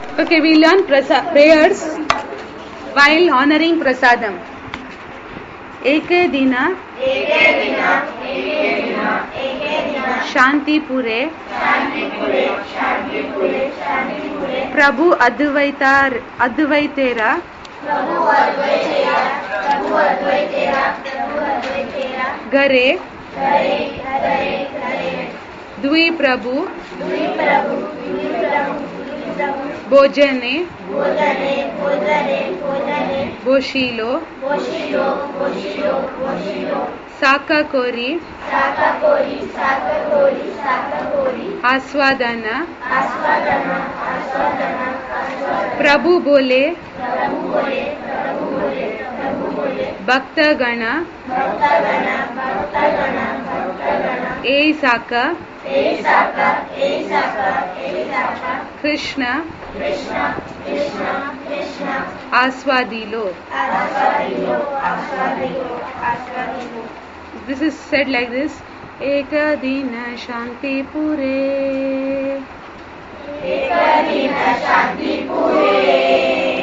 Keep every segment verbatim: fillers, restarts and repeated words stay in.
Okay, we learn prasa- prayers while honoring prasadam. Eke dina Shantipure Prabhu Advaita Advaitera Gare Dvi Prabhu Bojane Boshilo Saka Kori Aswadana Prabhu Bole Bhakta Gana E Saka Krishna Aswadilo. This is said like this. Eka dina shanti pure. Eka dina shanti pure.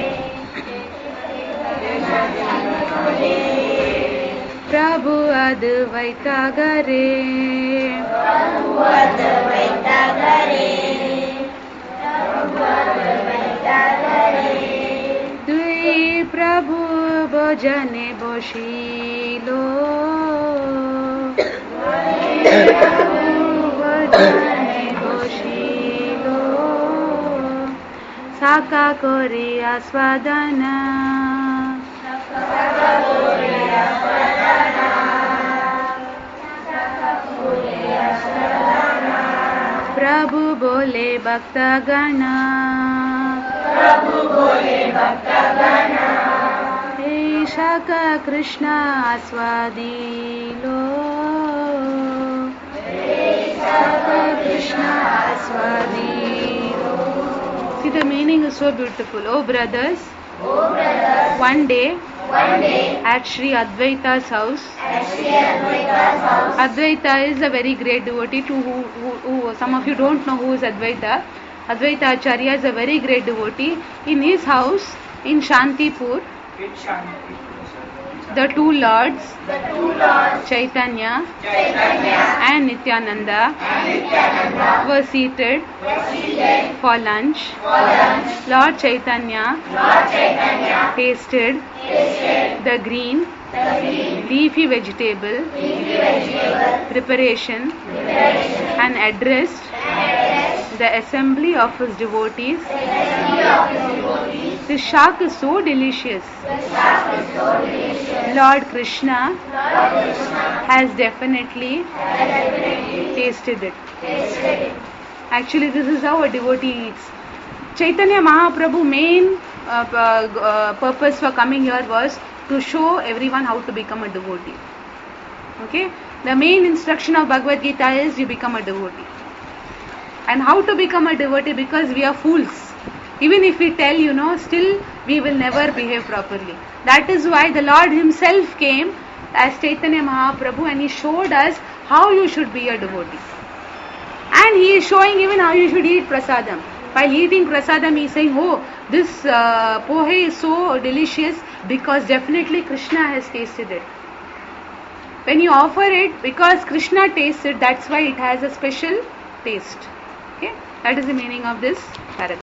Prabhu Advaita Gare. Prabhu Advaita Gare. Prabhu Advaita Gare. Dui Prabhu Bojane Boshilo. Bojane Boshilo. Saka Kori Aswadana. Saka Kori Aswadana. Prabhu Bole Bhakta Gana. Prabhu Bole Bhakta Gana. Hey Shaka Krishna Aswadilo. Hey Shaka Krishna Aswadilo. See, the meaning is so beautiful. Oh brothers, oh brothers, one day, one day at Sri Advaita's house. At Sri Advaita's house. Advaita is a very great devotee to who, who, who some of you don't know who is Advaita. Advaita Acharya is a very great devotee. In his house in Shantipur, the two lords, the two lords Chaitanya, Chaitanya and Nityananda, and Nityananda were seated, were seated for lunch. For lunch. Lord Chaitanya, Lord Chaitanya tasted, tasted the green, the green leafy vegetable, leafy vegetable preparation, preparation and addressed, and addressed the assembly of his devotees. The assembly of his devotees. This shak is so delicious. The shak is so delicious. Lord Krishna, Lord Krishna has definitely, has definitely tasted it. Tasted it. Actually, this is how a devotee eats. Chaitanya Mahaprabhu main uh, uh, purpose for coming here was to show everyone how to become a devotee. Okay? The main instruction of Bhagavad Gita is you become a devotee. And how to become a devotee? Because we are fools. Even if we tell, you know, still we will never behave properly. That is why the Lord himself came as Chaitanya Mahaprabhu and he showed us how you should be a devotee. And he is showing even how you should eat prasadam. While eating prasadam, he is saying, oh, this uh, pohe is so delicious because definitely Krishna has tasted it. When you offer it, because Krishna tastes it, that's why it has a special taste. Okay, that is the meaning of this paragraph.